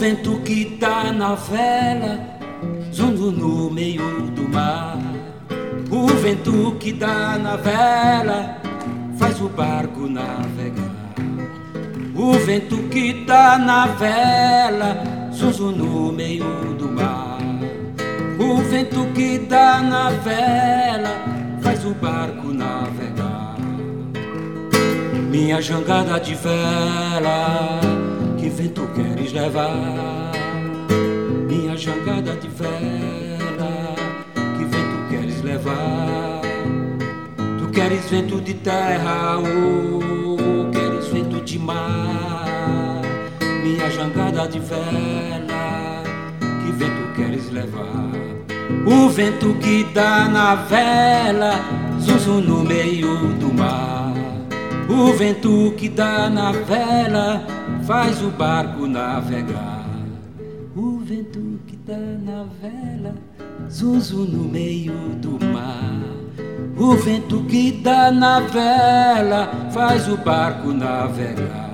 vento que tá na vela, zungo no meio do mar. O vento que dá na vela faz o barco navegar. O vento que dá na vela, zunzo no meio do mar. O vento que dá na vela faz o barco navegar. Minha jangada de vela, que vento queres levar? Minha jangada de vela, que vento queres levar? Tu queres vento de terra ou queres vento de mar? Minha jangada de vela, que vento queres levar? O vento que dá na vela, zunzo no meio do mar. O vento que dá na vela faz o barco navegar. O vento que dá na vela, zunzo no meio do mar. O vento que dá na vela faz o barco navegar.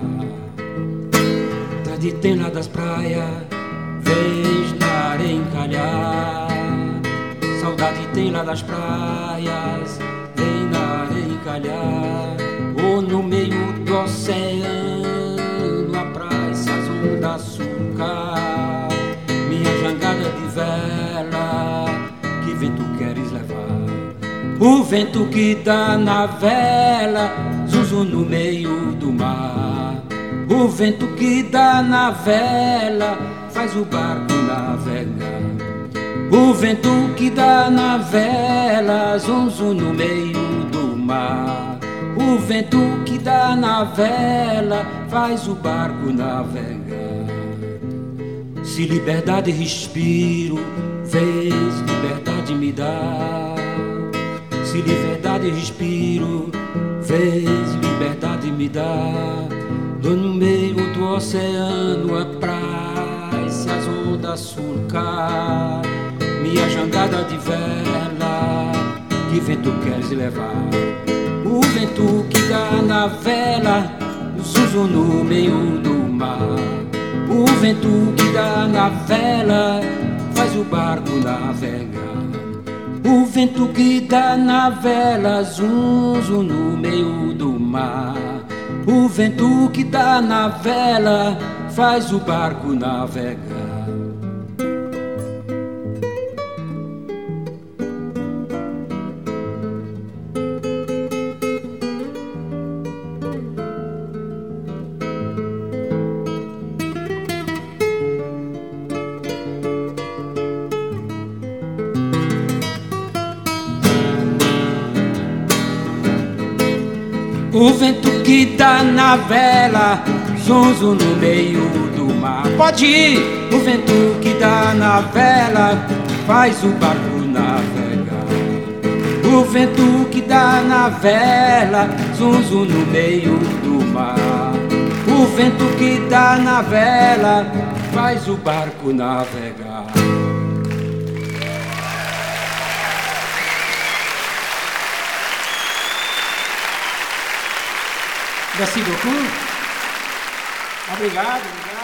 Tarde tem lá das praias, vez na areia encalhar. Saudade tem lá das praias, vem na areia encalhar. Ou no meio do oceano, a praia se as ondas sulcar. Minha jangada de vela, que vento queres levar? O vento que dá na vela, zunzo no meio do mar. O vento que dá na vela faz o barco navegar. O vento que dá na vela, zunzo no meio do mar. O vento que dá na vela faz o barco navegar. Se liberdade respiro, vez liberdade me dá. Se liberdade respiro, vez liberdade me dá. Dou no meio do oceano a praia, se as ondas sulcar. Minha jangada de vela, que vento queres levar? O vento que dá na vela, zunzo no meio do mar. O vento que dá na vela faz o barco navegar. O vento que dá na vela, zunzo no meio do mar. O vento que dá na vela faz o barco navegar. O vento que dá na vela, zunzo no meio do mar. Pode ir! O vento que dá na vela faz o barco navegar. O vento que dá na vela, zunzo no meio do mar. O vento que dá na vela faz o barco navegar. Merci beaucoup. Obrigado.